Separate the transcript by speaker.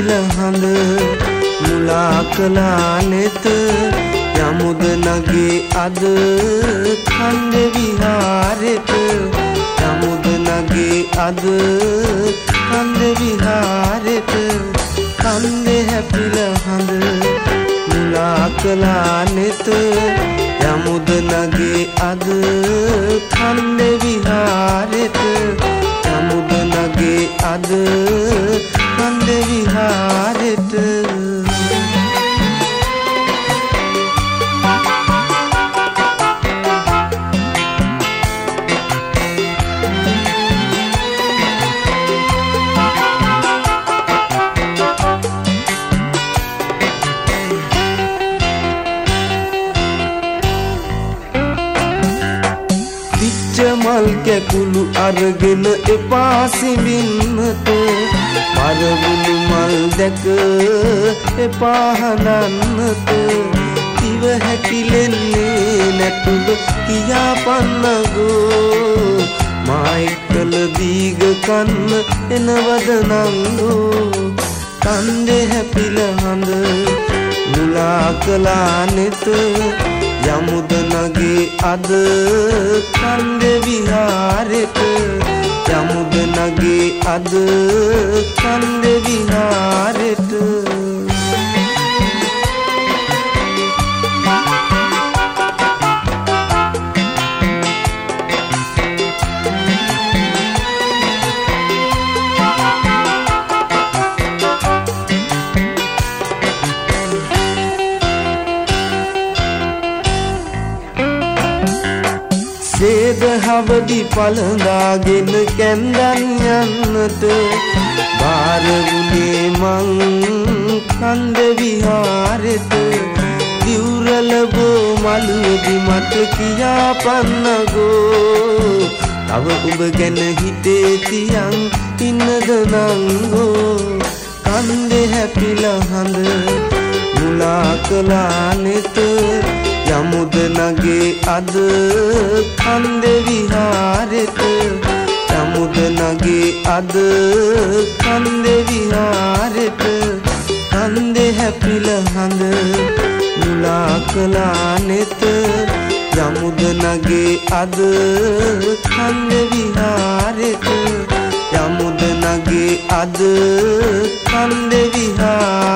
Speaker 1: හැපිල හඳ මුලා කළා නෙත යමුද නගේ අද කන්ද විහාරෙට යමුද නගේ අද කන්ද විහාරෙට කන්දේ හැපිල හඳ මුලා කළා නෙත යමුද නගේ අද කන්ද විහාරෙට යමුද නගේ අද කන්ද විහාරෙට මල් කැකුළු අරගෙන එපා සිඹින්නට පරවුණු මල් දැක එපා හඳන්නට ඉව හැකිලෙන්නේ නැතුව කියා පන්නගෝ මා එක්කල දීග කන්න එනවද නංගෝ කන්දේ හැපිල හඳ මුලා කළා නෙත යමුද නගේ අද කන්ද විහාරෙට යමුද නගේ අද කන්ද විහාරෙට සේද හවදි පළඳාගෙන කැන්දන් යන්නට බාර වුණේ මං කන්ද විහාරෙට දිවුරලබෝ මළුවේදී මට කියා පන්නගෝ තව ඔබ ගැන හිතේ තියන් ඉන්නද නංගෝ කන්දේ හැපිල හඳ මුලා කළා නෙත යමුද නගේ අද කන්ද විහාරෙට යමුද නගේ අද කන්ද විහාරෙට කන්දේ හැපිල හඳ මුලා කළා නෙත යමුද නගේ අද කන්ද විහාරෙට යමුද නගේ අද කන්ද විහාරෙට